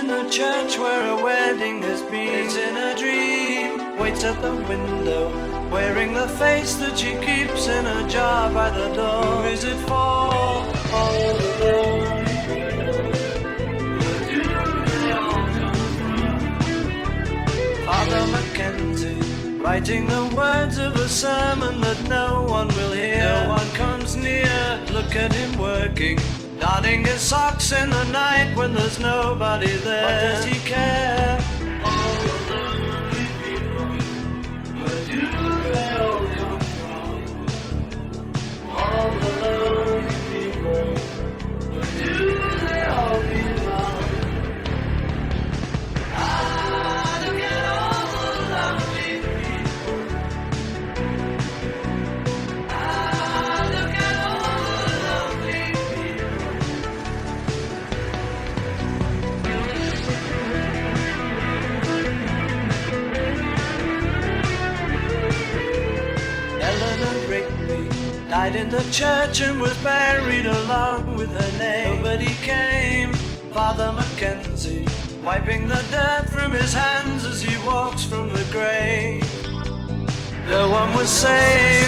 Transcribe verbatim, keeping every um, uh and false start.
in the church where a wedding has been. It's in a dream, waits at the window, wearing the face that she keeps in a jar by the door. Who is it for? All alone. Father Mackenzie, writing the words of a sermon that no one will hear. No one comes near, look at him working, darning his socks in the night when there's nobody there. What does he care? All the lonely people, where do they all come from? All the lonely people, where do they all belong? Ah, look at all the lonely people. Ah, look at all the lonely people. Eleanor Rigby died in the church and was buried along with her name. Nobody came. Father Mackenzie, wiping the dirt from his hands as he walks from the grave. No one was saved.